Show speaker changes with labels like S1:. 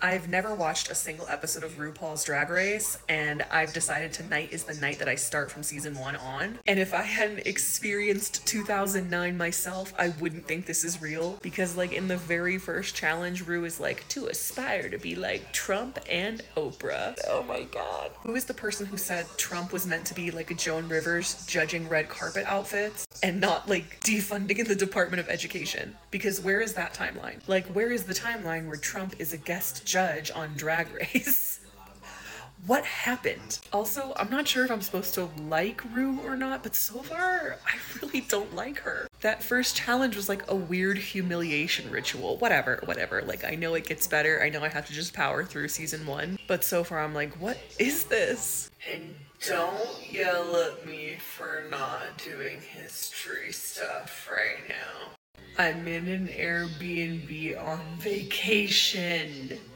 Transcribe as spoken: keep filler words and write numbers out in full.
S1: I've never watched a single episode of RuPaul's Drag Race, and I've decided tonight is the night that I start from season one on. And if I hadn't experienced two thousand nine myself, I wouldn't think this is real. Because, like, in the very first challenge, Ru is like, to aspire to be like Trump and Oprah. Oh my god. Who is the person who said Trump was meant to be like a Joan Rivers judging red carpet outfits and not like defunding in the Department of Education? Because where is that timeline? Like, where is the timeline where Trump is a guest judge on Drag Race? What happened? Also, I'm not sure if I'm supposed to like Ru or not, but so far, I really don't like her. That first challenge was like a weird humiliation ritual. Whatever, whatever. Like, I know it gets better. I know I have to just power through season one. But so far, I'm like, what is this? And don't yell at me for not doing history stuff right now. I'm in an Airbnb on vacation.